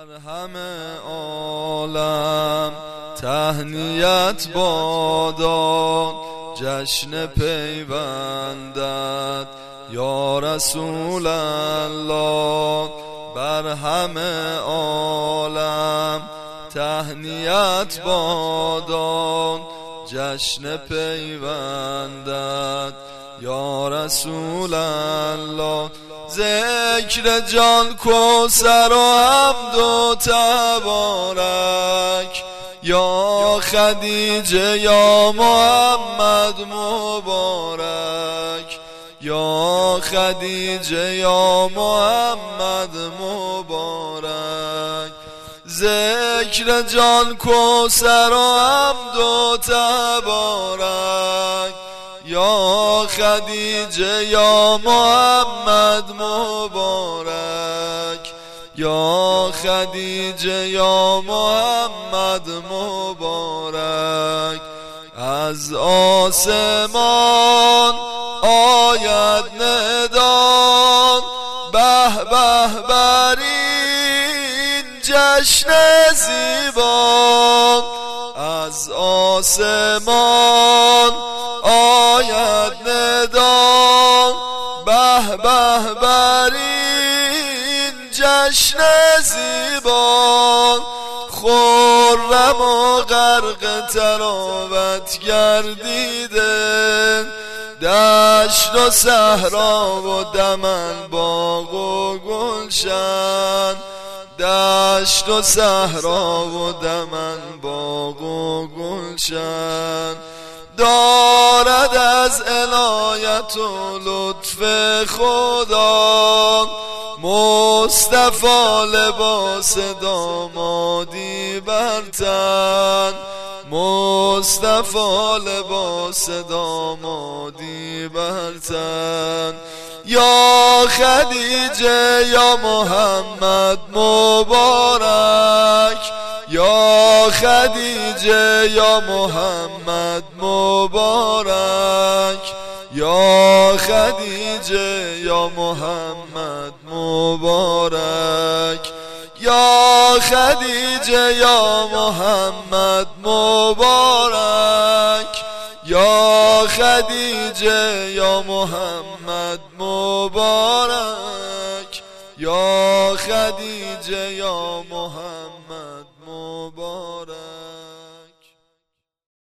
بر همه عالم تهنیت باداد، جشن پیوندت یا رسول الله. بر همه عالم تهنیت باداد، جشن پیوندت یا رسول الله. ذکر جان کوثر و حمد و تبارک، یا خدیجه یا محمد مبارک، یا خدیجه یا محمد مبارک. ذکر جان کوثر و حمد و تبارک، یا خدیجه یا محمد مبارک، یا خدیجه یا محمد مبارک. از آسمان آید ندان، به به بر این جشن زیبا. از آسمان آید ندان، به به بر این جشن زیبا. خرم و غرق تراوت گردیده، دشت و صحرا و دمن باغ و گلشن، دشت و صحرا و دمن باغ و گلشن. دارد از عنایت و لطف خدا مصطفی لباس دامادی بر تن، مصطفی لباس دامادی بر تن. یا خدیجه یا محمد مبارک، یا خدیجه یا محمد مبارک، یا خدیجه یا محمد مبارک، یا خدیجه یا محمد مبارک، یا خدیجه یا محمد مبارک، یا خدیجه یا محمد مبارک.